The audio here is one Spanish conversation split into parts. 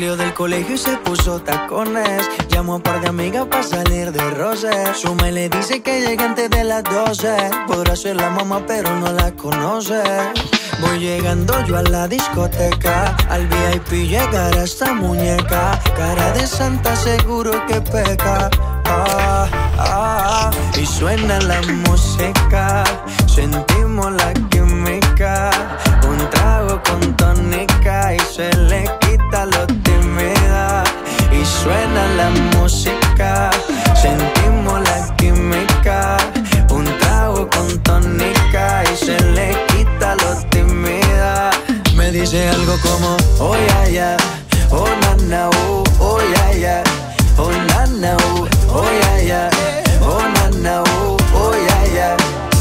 Salió del colegio y se puso tacones. Llamó a un par de amigas para salir de roce. Su mail le dice que llega antes de las 12. Podrá ser la mamá pero no la conoce. Voy llegando yo a la discoteca. Al VIP llegará esta muñeca. Cara de santa seguro que peca. Y suena la música. Sentimos la química. Un trago con tónica y se le quita lo tímida. Y suena la música. Sentimos la química. Un trago con tónica y se le quita lo tímida. Me dice algo como oh yeah yeah, oh na na oh yeah yeah, oh na na oh yeah yeah, oh na na oh yeah yeah.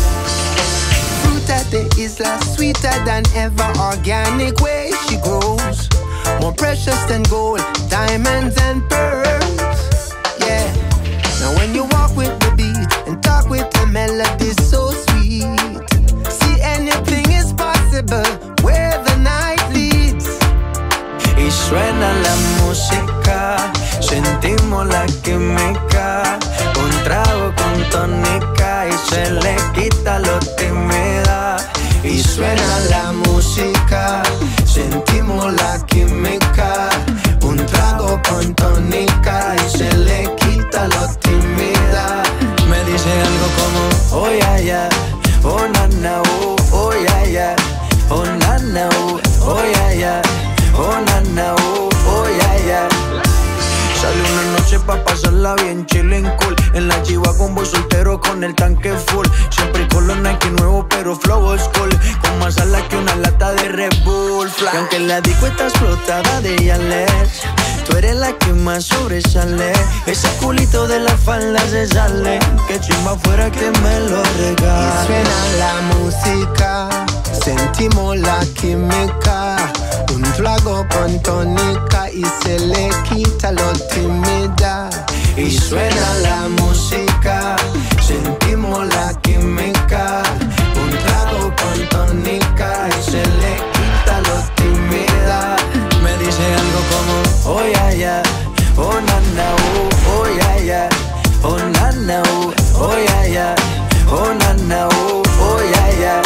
Fruit at the isla, sweeter than ever, organic way she grows, more precious than gold, diamonds and pearls. Yeah. Now when you walk with the beat and talk with the melody so sweet, see anything is possible where the night leads. Y suena la música, sentimos la química. Un trago con tónica y se le quita lo tímida. Y suena la música, sentimos la química. Un trago con tónica y se le quita lo tímida. Me dice algo como oh yeah yeah, oh na na oh yeah yeah, oh na na oh yeah yeah, oh na na oh yeah yeah. Sale una noche pa' pasarla bien chillin' cool. En la G-Wagon voy soltero con el tanque full. Siempre con los Nike nuevos pero flow old school. Con más alas que una lata de Red Bull Fly. Y aunque la disco está explotada de Yales, tú eres la que más sobresale. Ese culito de la falda se sale. Que chimba fuera que me lo regale. Y suena la música, sentimos la química. Un trago con tónica y se le quita lo tímida. Y suena la música, sentimos la química. Un trago con tónica y se le quita lo tímida. Me dice algo como oh yeah yeah, oh na na oh yeah yeah, oh na na oh yeah yeah, oh na na oh yeah yeah.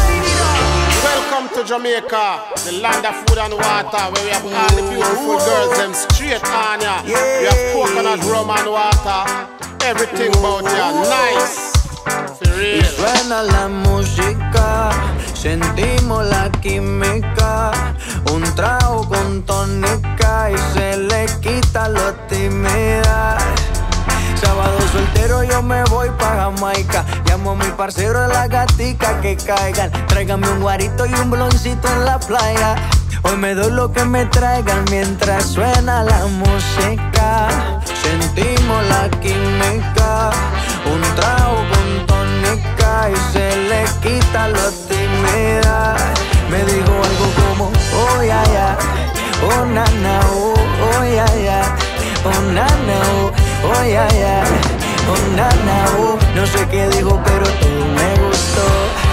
Welcome to Jamaica, the land of food and water, where we have all the beautiful girls, them straight on ya. We have coconut rum and water, everything about ya, nice, for real. Y suena la música, sentimos la química. Un trago con tónica y se le quita lo tímida. Sábado soltero yo me voy pa' Jamaica. Llamo a mi parcero de la gatica que caigan. Tráigame un guarito y un bloncito en la playa. Hoy me doy lo que me traigan mientras suena la música. Sentimos la química. Un trago con tónica y se le quita lo tímida. Me dijo algo como oh yeah yeah, oh na na oh yeah yeah, oh na na oh yeah yeah, oh na na oh. No sé qué dijo pero todo me gustó.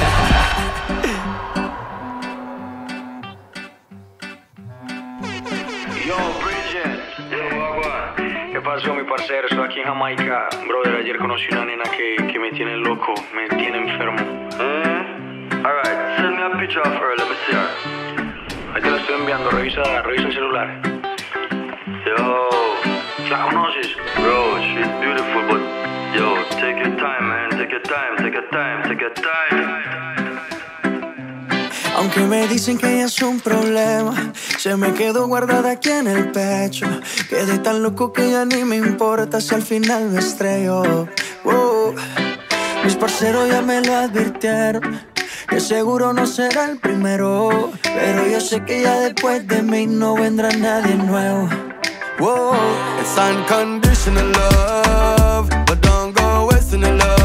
Yo, Bridget. ¿Qué pasó, mi parcero? Estoy aquí en Jamaica. Brother, ayer conocí una nena que me tiene loco, me tiene enfermo. Alright, send me a picture of her, let me see her. Ahí te la estoy enviando, revisa el celular. Yo, ¿la conoces? Bro, she's beautiful, but yo, take your time, man, take your time, take your time, take your time. Aunque me dicen que ella es un problema, se me quedó guardada aquí en el pecho. Quedé tan loco que ya ni me importa si al final me estrello. Mis parceros ya me lo advirtieron, que seguro no será el primero. Pero yo sé que ya después de mí no vendrá nadie nuevo. It's unconditional love, but don't go wasting the love.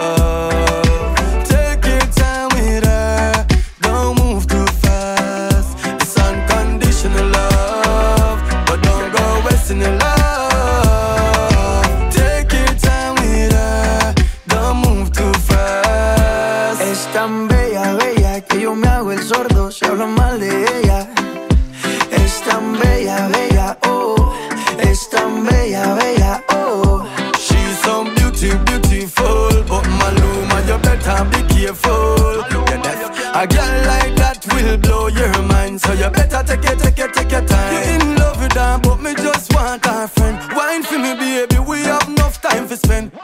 Take your time with her, don't move too fast. It's unconditional love, but don't go wasting the love. Take your time with her, don't move too fast. Es tan bella, bella, que yo me hago el sordo si hablo mal de ella. Es tan bella, bella, oh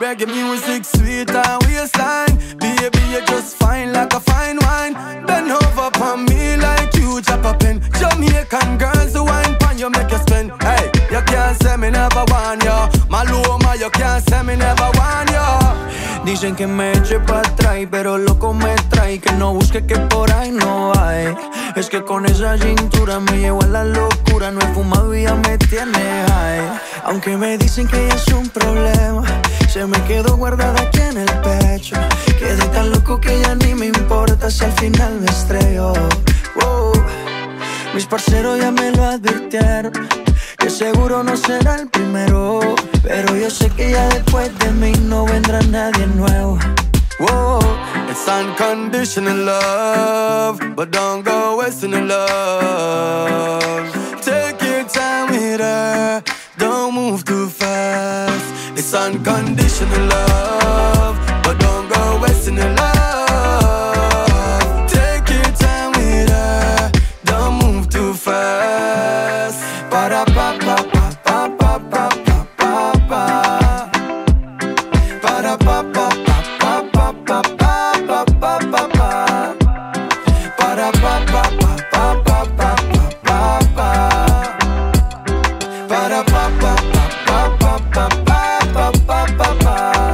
reggae music, sweet and waistline. Baby, you just fine like a fine wine. Bend over upon me like you chop a pen. Jamaican girls who wine pan you make you spend. Hey, you can't say me never want ya. Maluma, you can't say me never want ya. Dicen que me eche pa' atrás, pero loco me trae. Que no busque que por ahí no hay. Es que con esa cintura me llevo a la locura. No he fumado y ya me tiene high. Aunque me dicen que ya es un problema, se me quedó guardada aquí en el pecho. Quedé tan loco que ya ni me importa si al final me estrello. Wow. Mis parceros ya me lo advirtieron, que seguro no será el primero. Pero yo sé que ya después de mí no vendrá nadie nuevo. Whoa, it's unconditional love, but don't go wasting the love. Take your time with her, don't move too fast. It's unconditional love, but don't go wasting the love. Take your time with her, don't move too fast. Para pa pa pa pa pa pa pa pa. Para pa pa pa pa pa pa pa pa pa pa. Para pa pa pa pa pa pa pa pa. Para pa pa pa pa pa pa pa pa pa.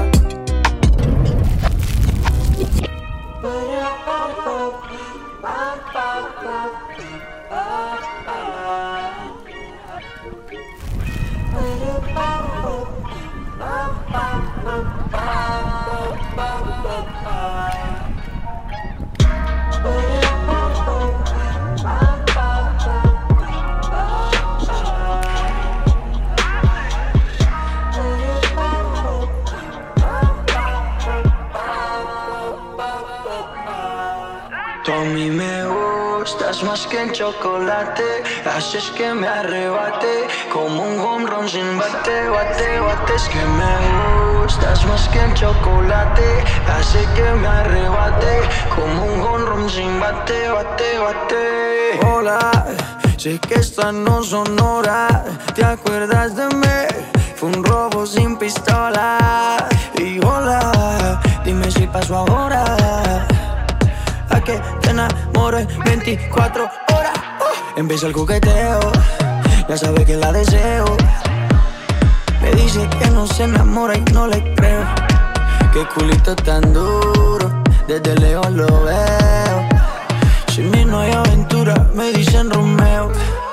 Tú a mí me gustas más que el chocolate, haces que me arrebate como un home run sin bate, bate, bate. Es que me gustas más que el chocolate, hace que me arrebate como un home run sin bate, bate, bate. Hola, sé que estas no son horas, ¿te acuerdas de mí? Fue un robo sin pistola. Y hola, dime si pasó ahora a que te enamores 24 horas. Empieza el coqueteo, ya sabe que la deseo. Me dice que no se enamora y no le creo. Qué culito tan duro, desde lejos lo veo. Sin mí no hay aventura, me dicen Romeo.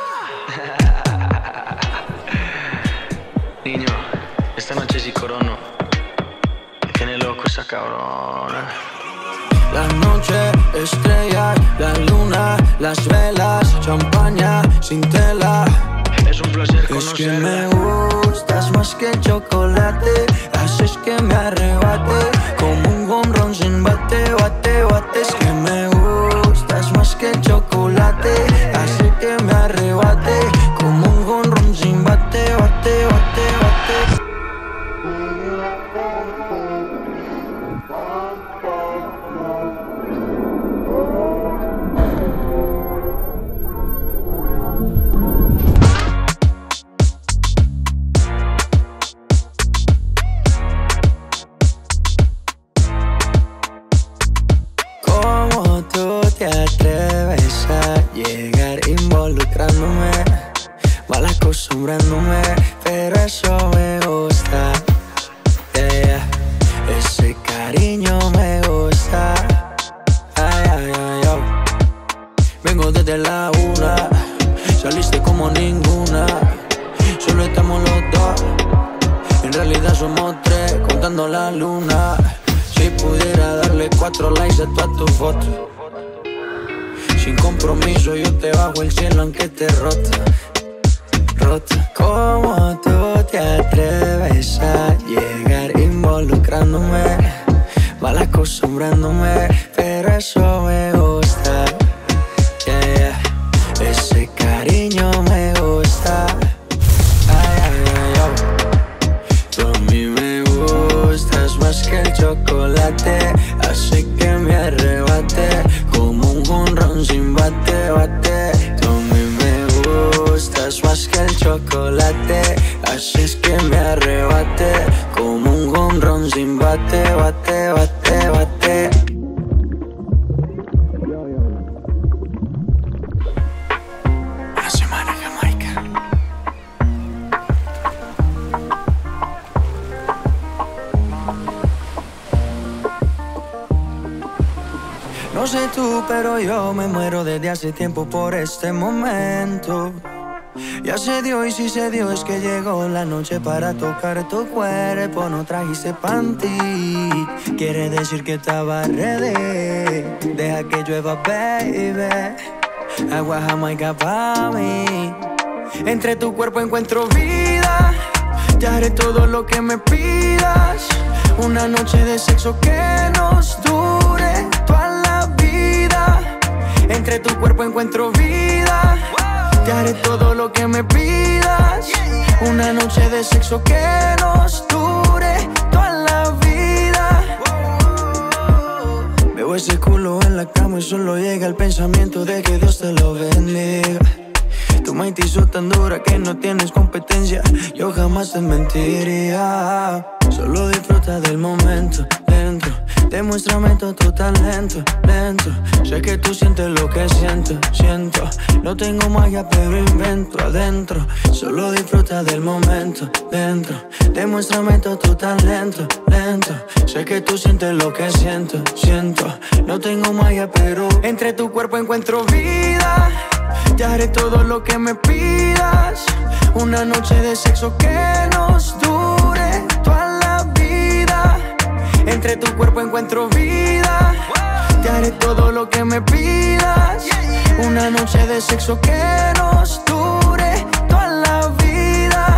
Niño, esta noche sí corono. Me tiene loco esa cabrona. La noche, estrellas, la luna, las velas, champaña sin tela. Es un placer conocerla. Es que me gustas más que el chocolate, haces que me arrebate como un home run sin bate, bate, bate. Es que me gustas más que el chocolate, haces que me arrebate como un home run sin bate, bate, bate, bate. ¿Te atreves a llegar involucrándome, mal acostumbrándome? Pero eso me gusta, yeah. Ese cariño me gusta. Ay, ay, ay, ay. Vengo desde la una, saliste como ninguna. Solo estamos los dos, en realidad somos tres, contando la luna. Si pudiera darle 4 likes a todas tus fotos, sin compromiso yo te bajo el cielo aunque te rota, rota. ¿Cómo tú te atreves a llegar involucrándome, mal acostumbrándome? Pero eso me gusta, yeah, yeah. Ese cariño me gusta. Ay, ay, ay, ay. Tú a mí me gustas más que el chocolate, hace que me arrebate como un home run sin bate, bate. Tú a mí me gustas más que el chocolate, haces que me arrebate como un jonrón sin bate, bate, bate, bate. Una semana en Jamaica. No sé tú, pero yo me muero desde hace tiempo por este momento. Ya se dio y si se dio es que llegó la noche para tocar tu cuerpo. No trajiste panty, quiere decir que estaba ready. Deja que llueva, baby. Agua Jamaica pa' mí. Entre tu cuerpo encuentro vida. Te haré todo lo que me pidas. Una noche de sexo que nos dure toda la vida. Entre tu cuerpo encuentro vida. Te haré todo lo que me pidas. Una noche de sexo que nos dure toda la vida. Veo ese culo en la cama y solo llega el pensamiento de que Dios te lo bendiga. Tu mente hizo tan dura que no tienes competencia. Yo jamás te mentiría. Solo disfruta del momento dentro. Demuéstrame todo tu talento, lento. Sé que tú sientes lo que siento, siento. No tengo magia pero invento adentro. Solo disfruta del momento dentro. Demuéstrame todo tu talento, lento. Sé que tú sientes lo que siento, siento. No tengo magia pero entre tu cuerpo encuentro vida. Te haré todo lo que me pidas. Una noche de sexo que nos dure toda la vida. Entre tu cuerpo encuentro vida. Te haré todo lo que me pidas. Una noche de sexo que nos dure toda la vida.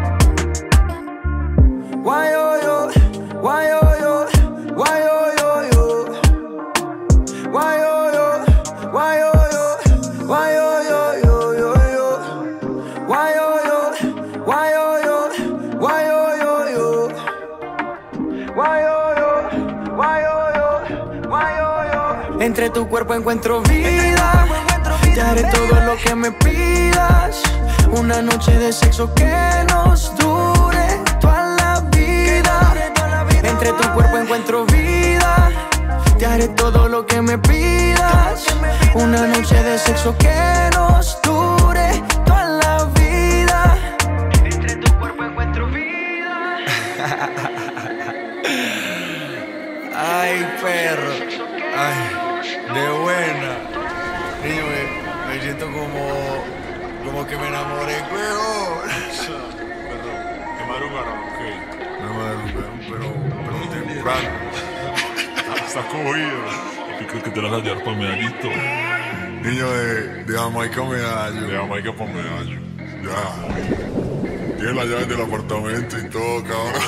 Why oh yo, why oh yo, why oh yo yo. Why oh yo, why oh yo, why oh yo yo yo yo. Why oh yo, why oh yo, why oh yo yo. Why oh. Entre tu cuerpo encuentro vida. Te haré todo lo que me pidas. Una noche de sexo que nos dure toda la vida. Entre tu cuerpo encuentro vida. Te haré todo lo que me pidas. Una noche de sexo que nos dure toda la vida. Entre tu cuerpo encuentro vida. Ay, perro. Ay. De buena. Niño, me siento como que me enamoré, weón. Perdón, me madrugaron, ok. Me madrugaron, pero temprano. Está cogido. ¿Qué crees que te la vas a llevar para Medallito? Niño, de Jamaica Medallo. De Jamaica para Medallo. Ya. Tiene las llaves del apartamento y todo, cabrón.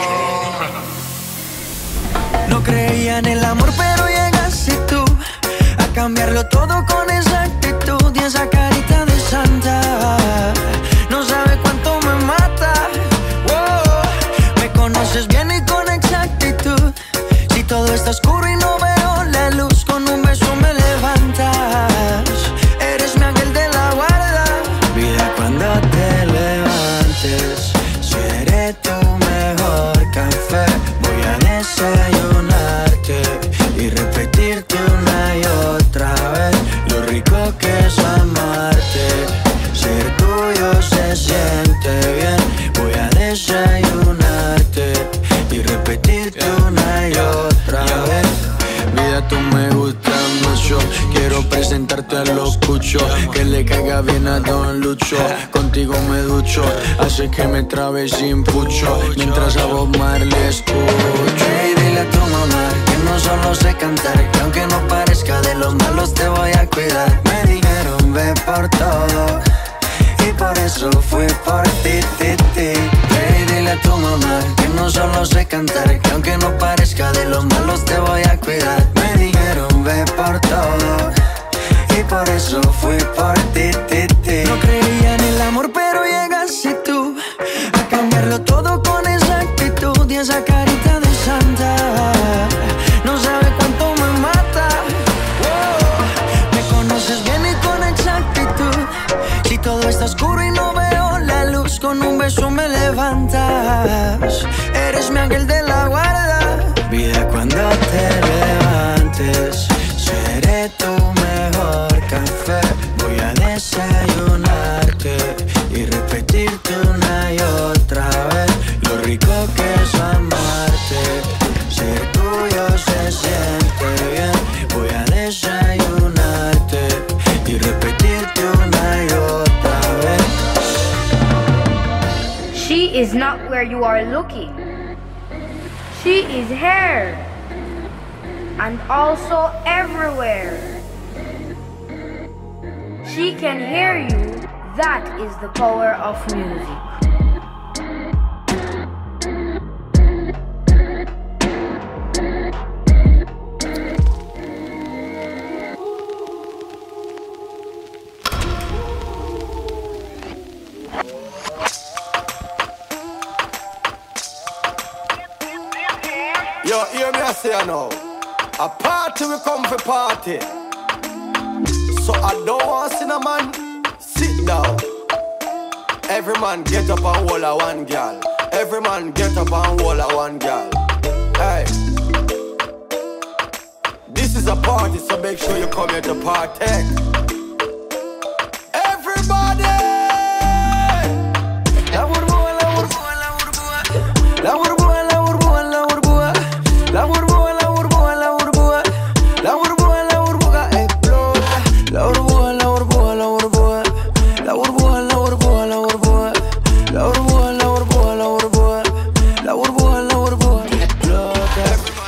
No creía en el amor, pero llegaste tú a cambiarlo todo con esa actitud y esa carita de santa. No sabe cuánto me mata. Wow. Me conoces bien y con exactitud. Si todo está oscuro y no veo la luz, con un beso me levantas. Eres mi ángel de la guarda. Vida, cuando te levantes, seré tu mejor café. Voy a desayunarte y repetirte una y otra vez lo rico que es amarte. Ser tuyo se siente bien. Voy a desayunarte y repetirte una y otra vez. Vida, tú me gustas mucho. Quiero presentarte a los cuchos, que le caiga bien a Don Lucho. Contigo me ducho, hace que me trabe sin pucho, mientras a Bob Marley escucho. Hey, dile a tu mamá que no solo sé cantar, que aunque no parezca de los malos te voy a cuidar. Me dijeron ve por todo y por eso fui por ti, ti, ti. Hey, dile a tu mamá que no solo sé cantar, que aunque no parezca de los malos te voy a cuidar. Me dijeron ve por todo y por eso fui por ti, ti, ti. No creía en el amor, pero llegaste tú a cambiarlo todo con esa actitud y esa carita de santa. No sabe cuánto me mata. Wow. Me conoces bien y con exactitud. Si todo está oscuro y no veo la luz, con un beso me levantas. Eres eres mi ángel de la guarda. Vida, cuando te levantes, seré tu mejor café. Voy a desayunarte y repetirte una y otra vez lo rico que es amarte. Ser tuyo se siente bien. Voy a desayunarte y repetirte una y otra vez. She is not where you are looking. She is here and also everywhere. She can hear you. That is the power of music. Yo, hear me I say now. A party we come for party. So I don't want to see a man sit down. Every man get up and hold a one girl. Every man get up and hold a one girl. Hey, this is a party, so make sure you come here to partake. Everybody! La burbuja, la burbuja, la burbuja. La burbuja, la burbuja, la burbuja. La burbuja, la burbuja, la burbuja. La burbuja, la burbuja explota. La burbuja, la burbuja, la burbuja. La burbuja, la burbuja, la burbuja. La burbuja, la burbuja, la burbuja. La burbuja, la burbuja explota.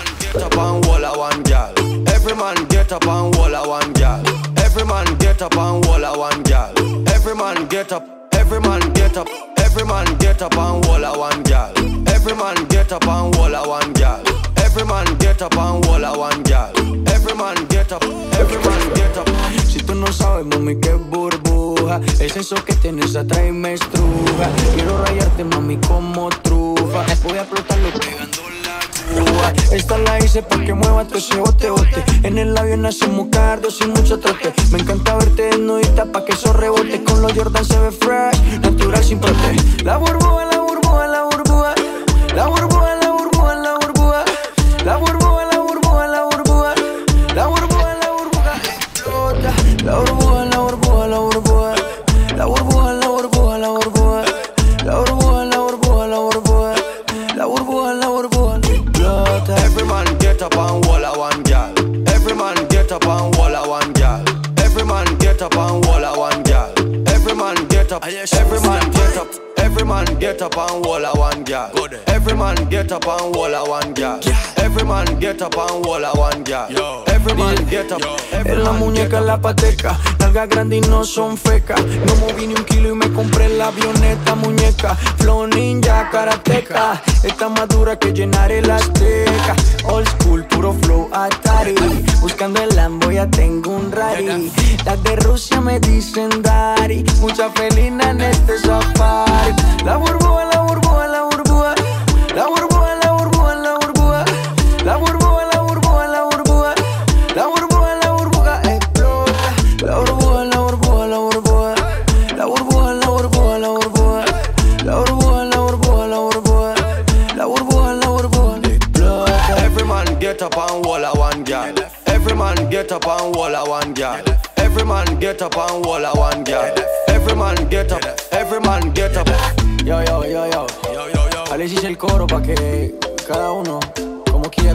Every man get up and wall a one girl. Every man get up and wall a one girl. Every man get up, every man get up, every man get up and wall a one girl. Every man get up and wall a one girl. Every man get up and wall a one girl. Every man get up, every man get up. Si tú no sabes, mami, que es burbuja. El senso que tienes atrae y me estruja. Quiero rayarte, mami, como trufa. Voy a explotarlo pegando la cuba. Esta la hice pa' que mueva todo ese bote, bote. En el avión hacemos cardio sin mucho trote. Me encanta verte desnudita pa' que eso rebote. Con los Jordan se ve fresh, natural sin prote. La burbuja, la burbuja, la burbuja. La burbuja, la burbuja, la burbuja. La burbuja, la burbuja, la burbuja. La burbuja, la burbuja explota. La burbuja, la burbuja, la burbuja. La burbuja, la burbuja, la burbuja. La burbuja, la burbuja, la burbuja. La burbuja, la burbuja explota. Every man get up and wall a one girl. Every man get up and wall a one girl. Every man get up and wall a one girl. Every man get up, every man get up. Every man get up and wall a one girl. Every man get up and wall a one girl. Every man get up and wall a one girl. Every man get up. En la muñeca la pateca, nalgas grandes y no son fecas. No moví ni un kilo y me compré la avioneta, muñeca. Flow ninja, karateca. Está más dura que llenar el Azteca. Old school, puro flow Atari. Buscando el Lambo ya tengo un rally. Las de Rusia me dicen Dari. Mucha felina en este safari. La burbuja, la burbuja, la burbuja. La burbuja, la burbuja, la burbuja. La burbuja, la burbuja, la burbuja. La burbuja, la burbuja explota. La burbuja, la burbuja, la burbuja. La burbuja, la burbuja, la burbuja. La burbuja, la burbuja, la burbuja. La burbuja, la burbuja explota. Every man get up and wall a one girl. Every man get up and wall a one girl. Every man get up and wall a one girl. Every man get up, every man get up. Yo, yo, yo, yo. Alex hice el coro pa' que cada uno, como quiera,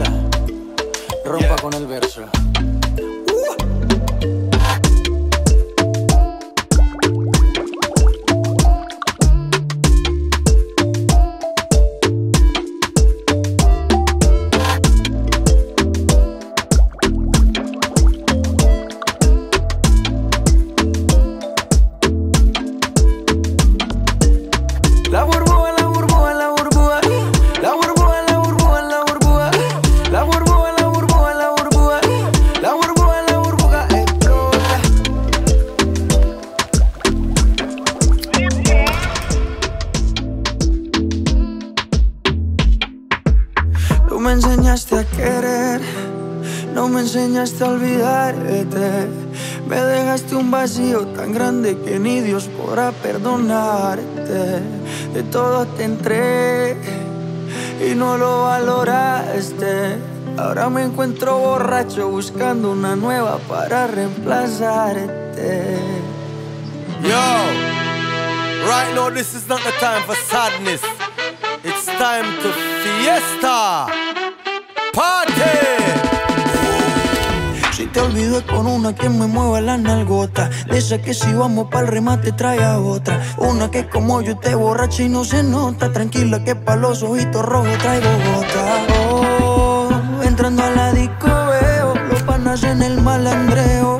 rompa con el verso. La burbuja, la burbuja, la burbuja. La burbuja, la burbuja, la burbuja. La burbuja, la burbuja, la burbuja. La burbuja, la burbuja explota. Tú me enseñaste a querer, no me enseñaste a olvidarte. Me dejaste un vacío tan grande que ni Dios podrá perdonarte. De todo te entré y no lo valoraste. Ahora me encuentro borracho buscando una nueva para reemplazarte. Yo, right now this is not the time for sadness. It's time to fiesta. Party. Si te olvido con una que me mueva la nalgota, de esa que si vamos pa'l remate trae a otra. Una que como yo te borracha y no se nota. Tranquila que pa' los ojitos rojos traigo gota. Oh, entrando a la disco veo los panas en el malandreo.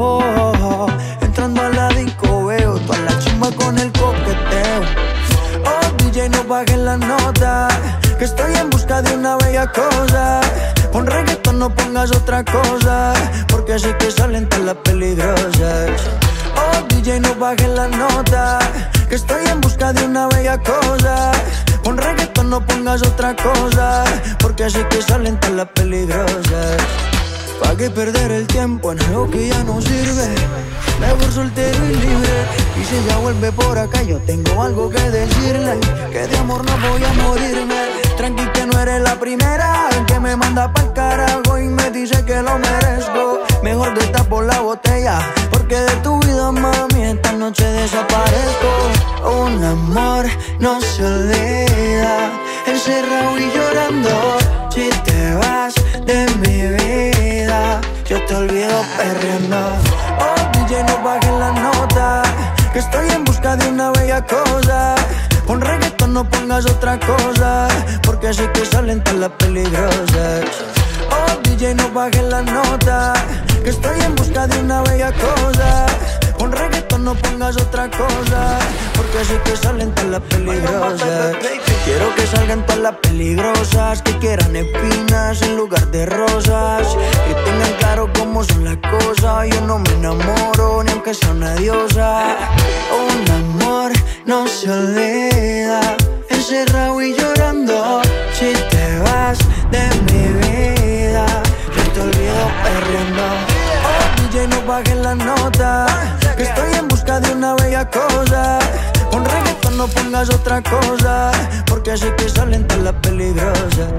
Oh, entrando a la disco veo toda la chimba con el coqueteo. Oh, DJ no bajes la nota, que estoy en busca de una bella cosa. Pon reggaetón, no pongas otra cosa, porque así que salen todas las peligrosas. Oh, DJ, no bajes la nota, que estoy en busca de una bella cosa. Pon reggaetón, no pongas otra cosa, porque así que salen todas las peligrosas. ¿Pa' qué perder el tiempo en algo que ya no sirve? Mejor soltero y libre. Y si ella vuelve por acá, yo tengo algo que decirle, que de amor no voy a morirme. Tranqui que no eres la primera en que me manda pa'l carajo y me dice que lo merezco. Mejor te tapo la botella, porque de tu vida, mami, esta noche desaparezco. Un amor no se olvida, encerrado y llorando. Si te vas de mi vida, yo te olvido perreando. Oh, DJ, no bajes la nota, que estoy en busca de una bella cosa. Pon reggaetón, no pongas otra cosa, porque así que salen todas las peligrosas. Oh, DJ, no bajes la nota, que estoy en busca de una bella cosa. Pon reggaetón, no pongas otra cosa, porque así que salen todas las peligrosas. Quiero que salgan todas las peligrosas, que quieran espinas en lugar de rosas, que tengan claro cómo son las cosas. Yo no me enamoro ni aunque sea una diosa. Un amor no se olvida, encerrado y llorando. Si te vas de mi vida, yo te olvido perreando. Oh, DJ, no bajes la nota, que estoy en busca de una bella cosa. Pon reggaetón, no pongas otra cosa, porque así que salen todas las peligrosas.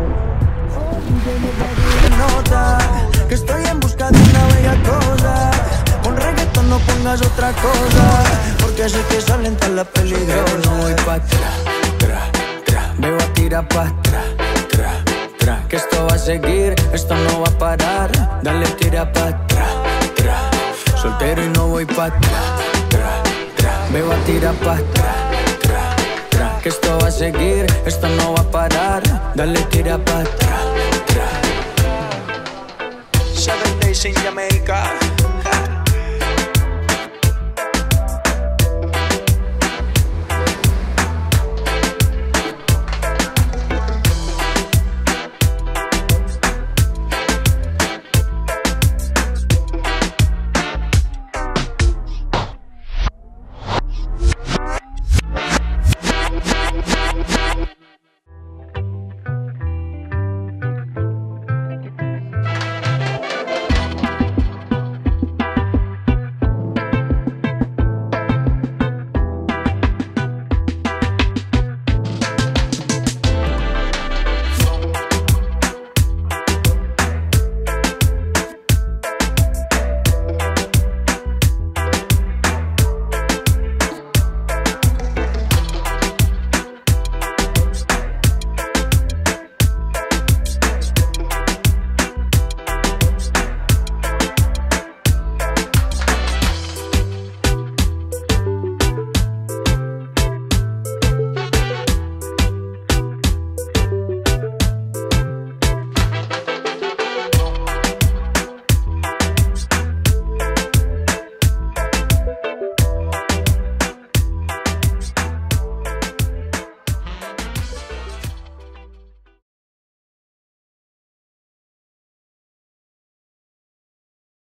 Nota, que estoy en busca de una bella cosa. Pon reggaetón, no pongas otra cosa, porque así que salen todas las peligrosas. No voy pa' atrás, me voy a tirar pa' atrás, que esto va a seguir, esto no va a parar. Dale, tira pa' atrás, soltero y no voy pa' atrás, me voy a tirar pa' atrás, que esto va a seguir, esto no va a parar. Dale, tira pa' atrás. 7 Days in Jamaica.